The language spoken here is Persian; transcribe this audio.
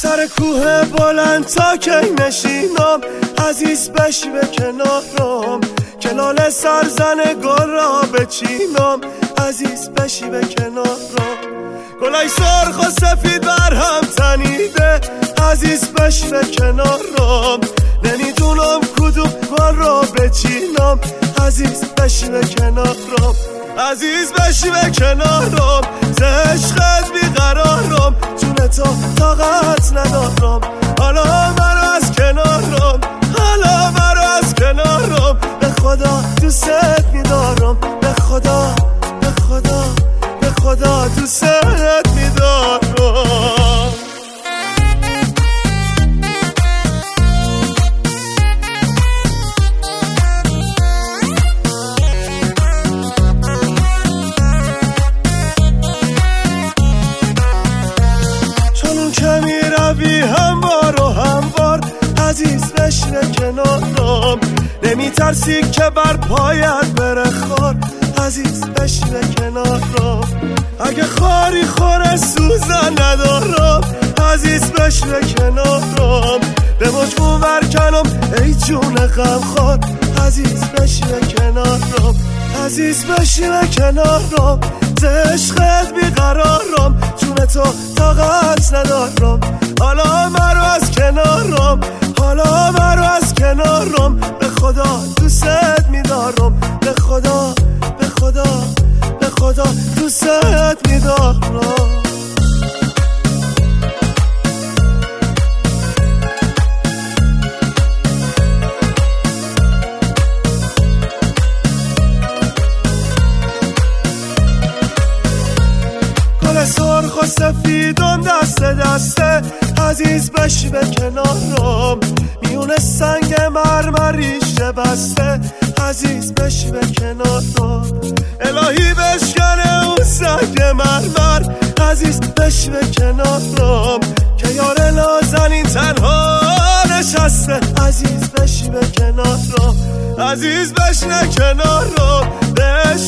سر کوه بلند تا کی نشینم، عزیز بشی به کنارم، کلال سرزن گل را بچینم، عزیز بشی به کنارم. گلای سرخ و سفید بر هم تنیده، عزیز بشی به کنارم، نمیدونم کدوم گل را بچینم، عزیز بشی به کنارم، عزیز بشی به کنارم. ز عشقت بیقرارم، جون تو طاقت ندارم، حالا مرو از کنارم، حالا مرو از کنارم. به خدا دوست میدارم، به خدا به خدا به خدا دوست میدارم. که می روی هموار و هموار، عزیز بشینه کنارم، نمی ترسی که بر پایت بره خار، عزیز بشینه کنارم. اگه خاری خوره سوزن ندارم، عزیز بشینه کنارم، به مجموع برکنم ای جون غمخوار، عزیز بشینه کنارم، عزیز بشینه کنارم. ز عشقت بیقرارم، جون تو طاقت ندارم، حالا مرو از کنارم، حالا مرو از کنارم. به خدا دوست میدارم، به خدا به خدا به خدا دوست میدارم. سرخ و سفیدم دست دسته، عزیز بشی به کنارم، میونه سنگ مرمریش بسته، عزیز بشی به کنارم. الهی بشکنه اون سنگ مرمر، عزیز بشی به کنارم، که یار نازنین تنها نشسته، عزیز بشی به کنارم، عزیز بشینه کنارم. به